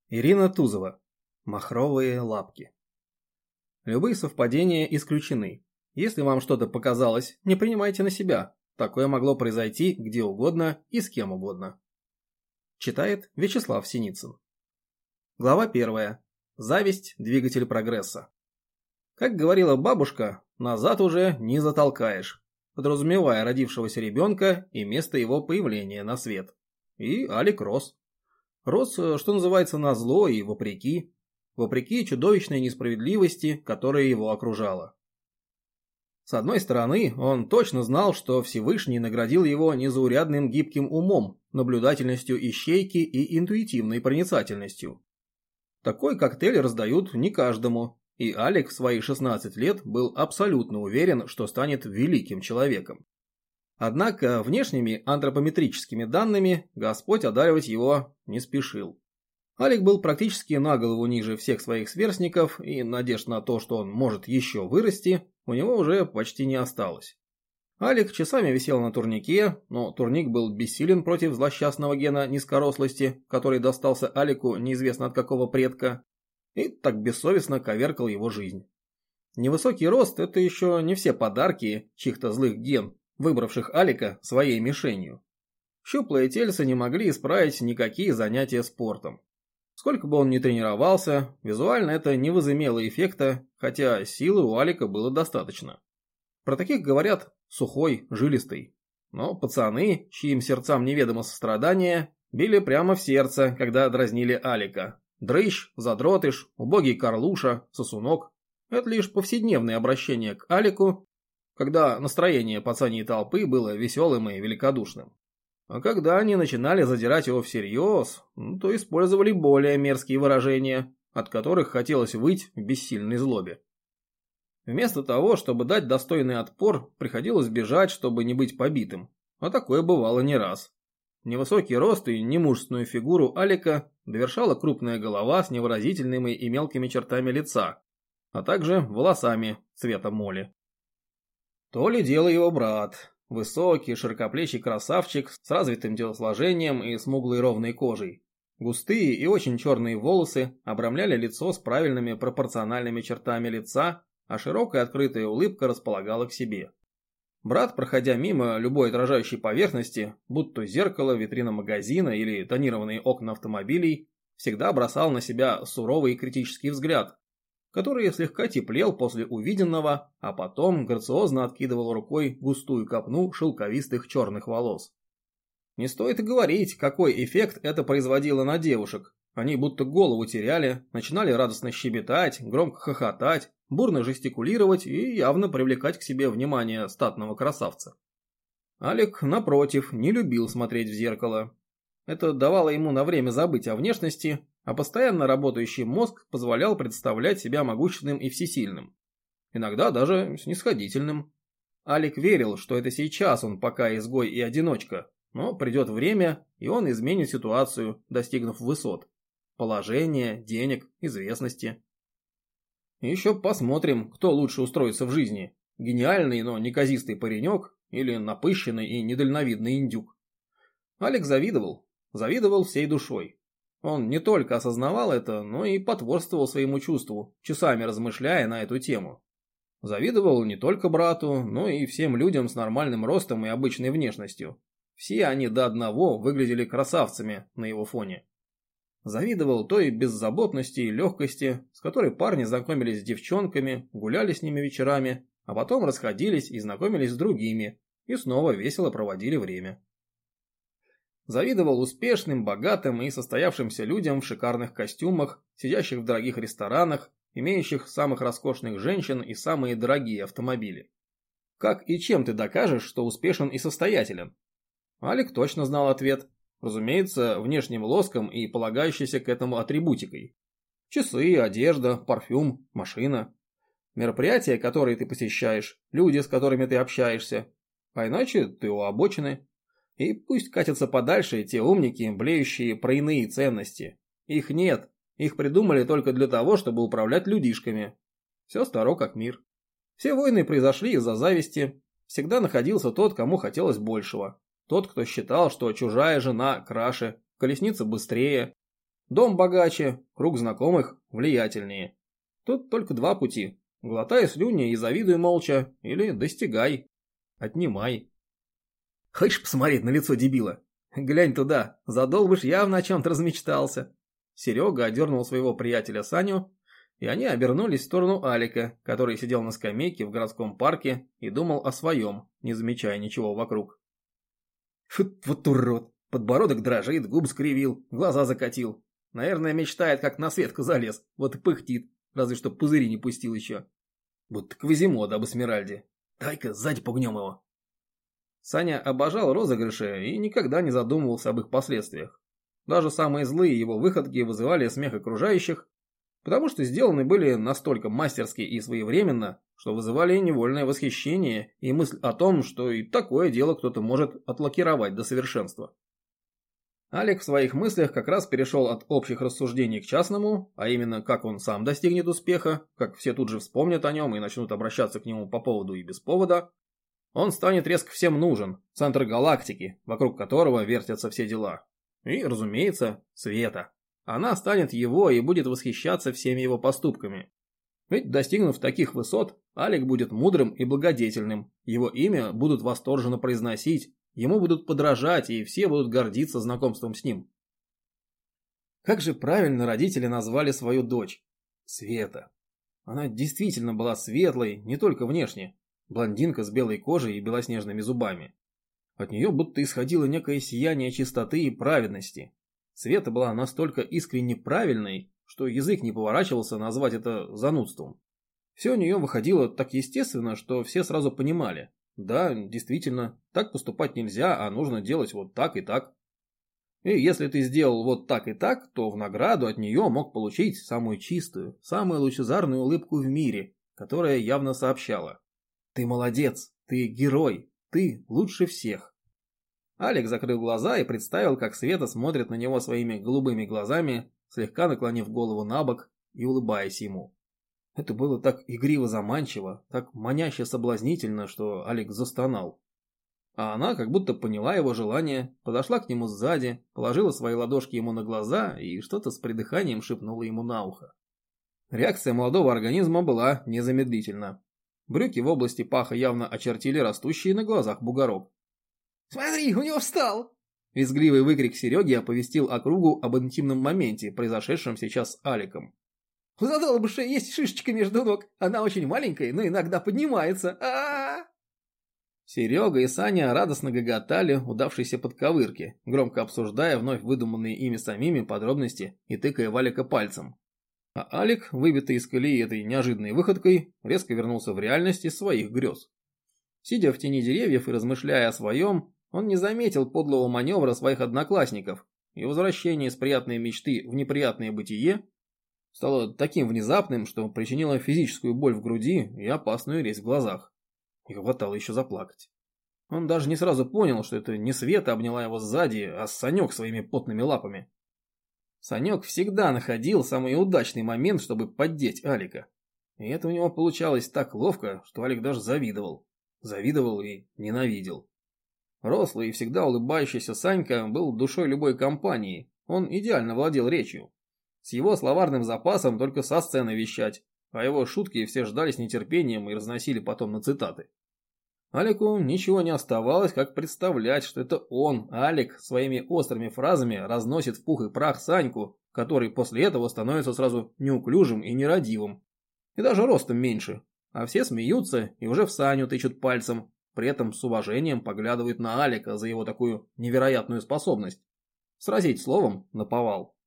Ирина Тузова. Махровые лапки. Любые совпадения исключены. Если вам что-то показалось, не принимайте на себя. Такое могло произойти где угодно и с кем угодно. Читает Вячеслав Синицын. Глава 1. Зависть – двигатель прогресса. Как говорила бабушка, назад уже не затолкаешь, подразумевая родившегося ребенка и место его появления на свет. И Алик рос. Рос, что называется, назло и вопреки чудовищной несправедливости, которая его окружала. С одной стороны, он точно знал, что Всевышний наградил его незаурядным гибким умом, наблюдательностью ищейки и интуитивной проницательностью. Такой коктейль раздают не каждому, и Алик в свои 16 лет был абсолютно уверен, что станет великим человеком. Однако внешними антропометрическими данными Господь одаривать его не спешил. Алик был практически на голову ниже всех своих сверстников, и надежд на то, что он может еще вырасти, у него уже почти не осталось. Алик часами висел на турнике, но турник был бессилен против злосчастного гена низкорослости, который достался Алику неизвестно от какого предка, и так бессовестно коверкал его жизнь. Невысокий рост – это еще не все подарки чьих-то злых ген, выбравших Алика своей мишенью. Щуплые тельца не могли исправить никакие занятия спортом. Сколько бы он ни тренировался, визуально это не возымело эффекта, хотя силы у Алика было достаточно. Про таких говорят сухой, жилистый. Но пацаны, чьим сердцам неведомо сострадание, били прямо в сердце, когда дразнили Алика. Дрыщ, задротыш, убогий Карлуша, сосунок – это лишь повседневное обращение к Алику, когда настроение пацаньей толпы было веселым и великодушным. А когда они начинали задирать его всерьез, то использовали более мерзкие выражения, от которых хотелось выть в бессильной злобе. Вместо того, чтобы дать достойный отпор, приходилось бежать, чтобы не быть побитым, а такое бывало не раз. Невысокий рост и немужественную фигуру Алика довершала крупная голова с невыразительными и мелкими чертами лица, а также волосами цвета моли. То ли дело его брат, высокий, широкоплечий красавчик с развитым телосложением и смуглой ровной кожей. Густые и очень черные волосы обрамляли лицо с правильными пропорциональными чертами лица, а широкая открытая улыбка располагала к себе. Брат, проходя мимо любой отражающей поверхности, будь то зеркало, витрина магазина или тонированные окна автомобилей, всегда бросал на себя суровый и критический взгляд, который слегка теплел после увиденного, а потом грациозно откидывал рукой густую копну шелковистых черных волос. Не стоит и говорить, какой эффект это производило на девушек. Они будто голову теряли, начинали радостно щебетать, громко хохотать, бурно жестикулировать и явно привлекать к себе внимание статного красавца. Алик, напротив, не любил смотреть в зеркало. Это давало ему на время забыть о внешности, а постоянно работающий мозг позволял представлять себя могущественным и всесильным. Иногда даже снисходительным. Алик верил, что это сейчас он пока изгой и одиночка, но придет время, и он изменит ситуацию, достигнув высот. Положения, денег, известности. Еще посмотрим, кто лучше устроится в жизни. Гениальный, но неказистый паренек или напыщенный и недальновидный индюк. Алик завидовал всей душой. Он не только осознавал это, но и потворствовал своему чувству, часами размышляя на эту тему. Завидовал не только брату, но и всем людям с нормальным ростом и обычной внешностью. Все они до одного выглядели красавцами на его фоне. Завидовал той беззаботности и легкости, с которой парни знакомились с девчонками, гуляли с ними вечерами, а потом расходились и знакомились с другими, и снова весело проводили время. Завидовал успешным, богатым и состоявшимся людям в шикарных костюмах, сидящих в дорогих ресторанах, имеющих самых роскошных женщин и самые дорогие автомобили. Как и чем ты докажешь, что успешен и состоятелен? Алик точно знал ответ. Разумеется, внешним лоском и полагающейся к этому атрибутикой. Часы, одежда, парфюм, машина. Мероприятия, которые ты посещаешь, люди, с которыми ты общаешься. А иначе ты у обочины. И пусть катятся подальше те умники, блеющие про иные ценности. Их нет. Их придумали только для того, чтобы управлять людишками. Все старо как мир. Все войны произошли из-за зависти. Всегда находился тот, кому хотелось большего. Тот, кто считал, что чужая жена краше, колесница быстрее. Дом богаче, круг знакомых влиятельнее. Тут только два пути. Глотай слюни и завидуй молча, или достигай, отнимай. Хочешь посмотреть на лицо дебила? Глянь туда, задолбыш явно о чем-то размечтался. Серега одернул своего приятеля Саню, и они обернулись в сторону Алика, который сидел на скамейке в городском парке и думал о своем, не замечая ничего вокруг. Вот урод, подбородок дрожит, губ скривил, глаза закатил. Наверное, мечтает, как на Светку залез, вот и пыхтит, разве что пузыри не пустил еще. Будто Квазимода об Эсмеральде. Дай-ка сзади пугнем его. Саня обожал розыгрыши и никогда не задумывался об их последствиях. Даже самые злые его выходки вызывали смех окружающих, потому что сделаны были настолько мастерски и своевременно, что вызывали невольное восхищение и мысль о том, что и такое дело кто-то может отлакировать до совершенства. Алик в своих мыслях как раз перешел от общих рассуждений к частному, а именно, как он сам достигнет успеха, как все тут же вспомнят о нем и начнут обращаться к нему по поводу и без повода. Он станет резко всем нужен, центр галактики, вокруг которого вертятся все дела. И, разумеется, Света. Она станет его и будет восхищаться всеми его поступками. Ведь, достигнув таких высот, Алик будет мудрым и благодетельным, его имя будут восторженно произносить, ему будут подражать, и все будут гордиться знакомством с ним. Как же правильно родители назвали свою дочь? Света. Она действительно была светлой, не только внешне. Блондинка с белой кожей и белоснежными зубами. От нее будто исходило некое сияние чистоты и праведности. Света была настолько искренне правильной, что язык не поворачивался назвать это занудством. Все у нее выходило так естественно, что все сразу понимали. Да, действительно, так поступать нельзя, а нужно делать вот так и так. И если ты сделал вот так и так, то в награду от нее мог получить самую чистую, самую лучезарную улыбку в мире, которая явно сообщала: «Ты молодец, ты герой, ты лучше всех». Алик закрыл глаза и представил, как Света смотрит на него своими голубыми глазами, слегка наклонив голову на бок и улыбаясь ему. Это было так игриво заманчиво, так маняще соблазнительно, что Алик застонал. А она как будто поняла его желание, подошла к нему сзади, положила свои ладошки ему на глаза и что-то с придыханием шепнула ему на ухо. Реакция молодого организма была незамедлительна. Брюки в области паха явно очертили растущий на глазах бугорок. «Смотри, у него встал!» Визгливый выкрик Сереги оповестил округу об интимном моменте, произошедшем сейчас с Аликом. «У задолбыша есть шишечка между ног, она очень маленькая, но иногда поднимается. А-а-а!» Серега и Саня радостно гоготали удавшейся подковырке, громко обсуждая вновь выдуманные ими самими подробности и тыкая Валика пальцем. А Алик, выбитый из колеи этой неожиданной выходкой, резко вернулся в реальность из своих грез. Сидя в тени деревьев и размышляя о своем, он не заметил подлого маневра своих одноклассников, и возвращение из приятной мечты в неприятное бытие стало таким внезапным, что причинило физическую боль в груди и опасную резь в глазах. И хватало еще заплакать. Он даже не сразу понял, что это не Света обняла его сзади, а Санек своими потными лапами. Санек всегда находил самый удачный момент, чтобы поддеть Алика. И это у него получалось так ловко, что Алик даже завидовал. Завидовал и ненавидел. Рослый и всегда улыбающийся Санька был душой любой компании, он идеально владел речью. С его словарным запасом только со сцены вещать, а его шутки все ждали с нетерпением и разносили потом на цитаты. Алику ничего не оставалось, как представлять, что это он, Алик, своими острыми фразами разносит в пух и прах Саньку, который после этого становится сразу неуклюжим и нерадивым, и даже ростом меньше, а все смеются и уже в Саню тычут пальцем, при этом с уважением поглядывают на Алика за его такую невероятную способность сразить словом наповал.